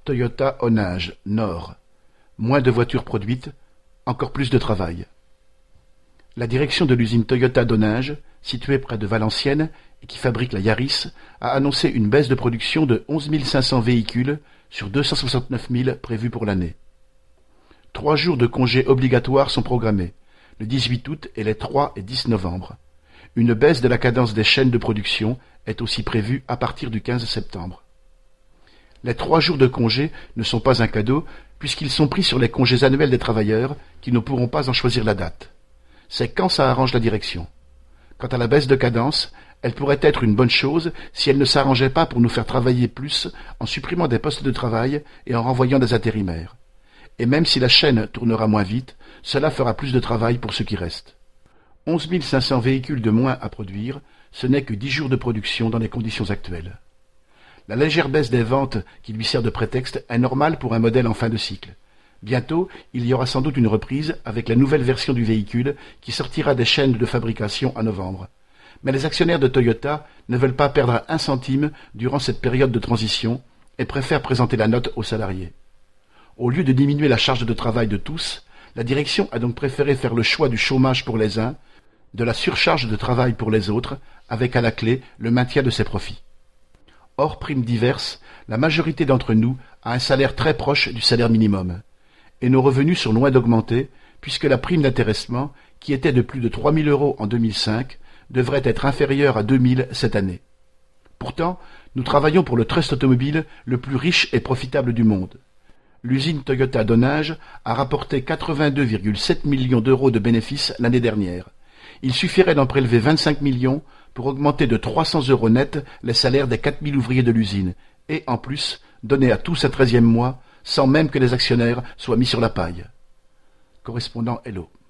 Toyota Onage, Nord. Moins de voitures produites, encore plus de travail. La direction de l'usine Toyota d'Onage, située près de Valenciennes et qui fabrique la Yaris, a annoncé une baisse de production de 11 500 véhicules sur 269 000 prévus pour l'année. 3 jours de congés obligatoires sont programmés, le 18 août et les 3 et 10 novembre. Une baisse de la cadence des chaînes de production est aussi prévue à partir du 15 septembre. Les 3 jours de congé ne sont pas un cadeau puisqu'ils sont pris sur les congés annuels des travailleurs qui ne pourront pas en choisir la date. C'est quand ça arrange la direction. Quant à la baisse de cadence, elle pourrait être une bonne chose si elle ne s'arrangeait pas pour nous faire travailler plus en supprimant des postes de travail et en renvoyant des intérimaires. Et même si la chaîne tournera moins vite, cela fera plus de travail pour ceux qui restent. 11 500 véhicules de moins à produire, ce n'est que 10 jours de production dans les conditions actuelles. La légère baisse des ventes qui lui sert de prétexte est normale pour un modèle en fin de cycle. Bientôt, il y aura sans doute une reprise avec la nouvelle version du véhicule qui sortira des chaînes de fabrication en novembre. Mais les actionnaires de Toyota ne veulent pas perdre un centime durant cette période de transition et préfèrent présenter la note aux salariés. Au lieu de diminuer la charge de travail de tous, la direction a donc préféré faire le choix du chômage pour les uns, de la surcharge de travail pour les autres, avec à la clé le maintien de ses profits. Hors primes diverses, la majorité d'entre nous a un salaire très proche du salaire minimum. Et nos revenus sont loin d'augmenter, puisque la prime d'intéressement, qui était de plus de 3 000 € en 2005, devrait être inférieure à 2 000 cette année. Pourtant, nous travaillons pour le trust automobile le plus riche et profitable du monde. L'usine Toyota d'Onage a rapporté 82,7 millions d'euros de bénéfices l'année dernière. Il suffirait d'en prélever 25 millions pour augmenter de 300 € net les salaires des 4 000 ouvriers de l'usine, et en plus, donner à tous un 13e mois, sans même que les actionnaires soient mis sur la paille. Correspondant Hello.